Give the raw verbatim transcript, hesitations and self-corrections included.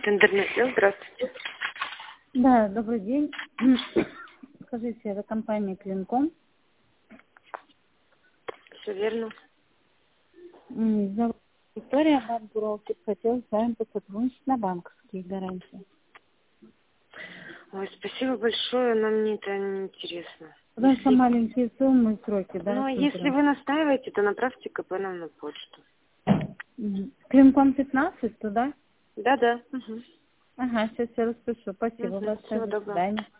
Интернет-сел, здравствуйте. Да, добрый день. Скажите, это компания Клинком? Все верно. М, Зовут Виктория, банк Буралсиб. Хотела с вами посотрудничать на банковские гарантии. Ой, спасибо большое, но мне это не интересно. Потому что Если... маленькие суммы, сроки, да? Ну, а если смотрю. вы настаиваете, то направьте КП нам на почту. Мгм. Клинком пятнадцать, туда? Да-да. Угу. Ага, сейчас я распишу. Спасибо Угу. большое. Всего До доброго. свидания.